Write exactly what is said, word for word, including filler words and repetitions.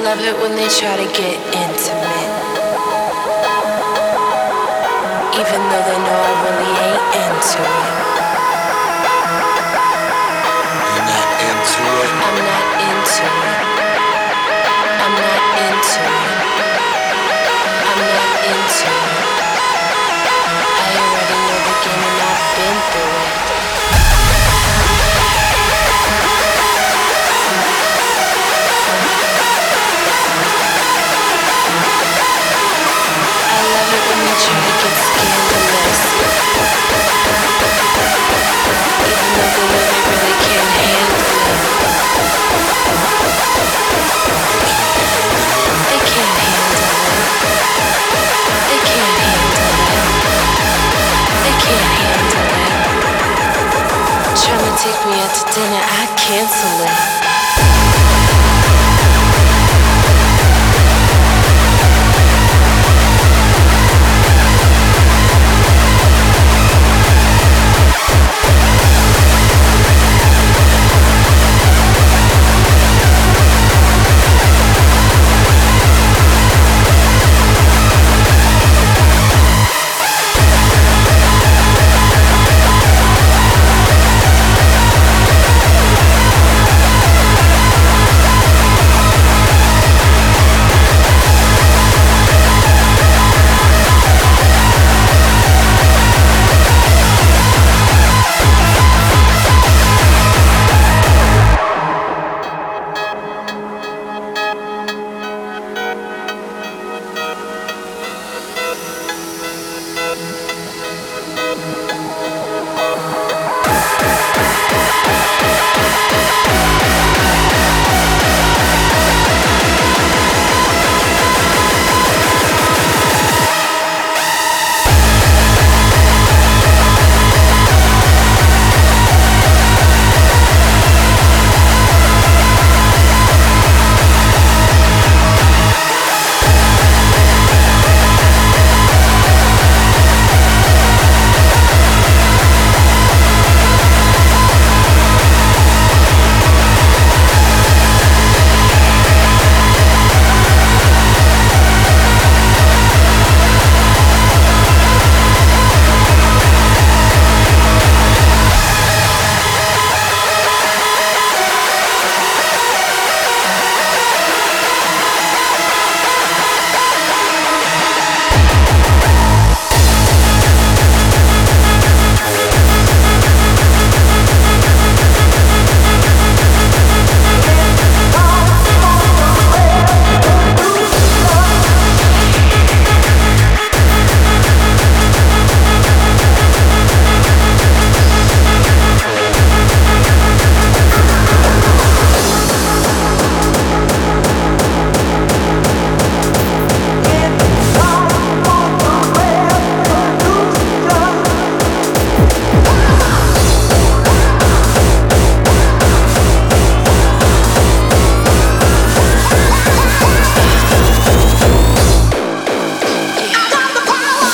love it when they try to get intimate, even though they know I really ain't into it. You're not into it? I'm not into it. I'm not into it. I'm not into it. I already know the game and I've been through it. I love it when they try to get scandalous, even though they know they really can't handle it. They can't handle it. They can't handle it. They can't handle it. Trying to take me out to dinner, I cancel it.